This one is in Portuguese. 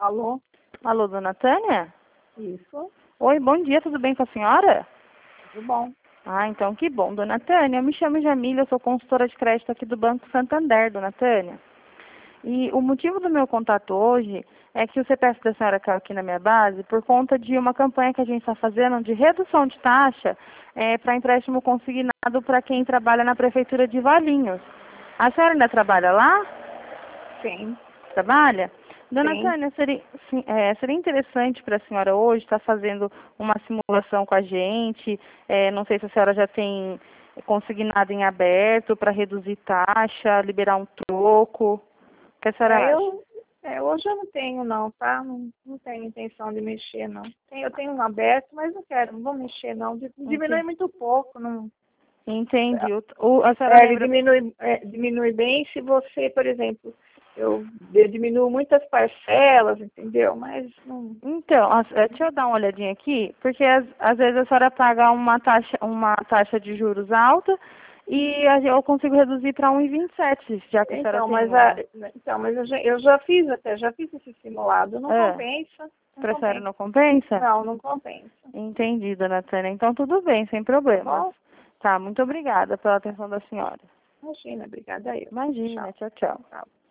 Alô? Alô, dona Tânia? Isso, Oi, bom dia, tudo bem com a senhora? tudo bom. Ah, então que bom, dona Tânia. Eu me chamo Jamília, eu sou consultora de crédito aqui do Banco Santander, dona Tânia. E o motivo do meu contato hoje é que o CPF da senhora caiu aqui na minha base por conta de uma campanha que a gente está fazendo de redução de taxa para empréstimo consignado para quem trabalha na Prefeitura de Valinhos. A senhora ainda trabalha lá? Sim, Trabalha? Dona sim. Tânia, seria interessante para a senhora hoje estar fazendo uma simulação com a gente. Não sei se a senhora já tem consignado em aberto para reduzir taxa, liberar um troco. O que a senhora acha? Hoje eu não tenho não, tá? Não tenho intenção de mexer não. Eu tenho um aberto, mas não quero, não vou mexer não. Diminui muito pouco, não. Entendi. A senhora Ele lembra? diminui bem se você, por exemplo, eu diminuo muitas parcelas, entendeu? Mas não. Então, deixa eu dar uma olhadinha aqui, porque às vezes a senhora paga uma taxa de juros alta e eu consigo reduzir para 1,27, já que a senhora Então, tem mas uma. eu já fiz até, já fiz esse simulado, não compensa, não Para a senhora compensa. não compensa? Não, não compensa. Entendi, dona Tânia. Então, tudo bem, sem Tá problemas. bom? Tá, muito obrigada pela atenção da senhora. Imagina, obrigada eu. Imagina, Tchau. tchau, tchau. Tchau.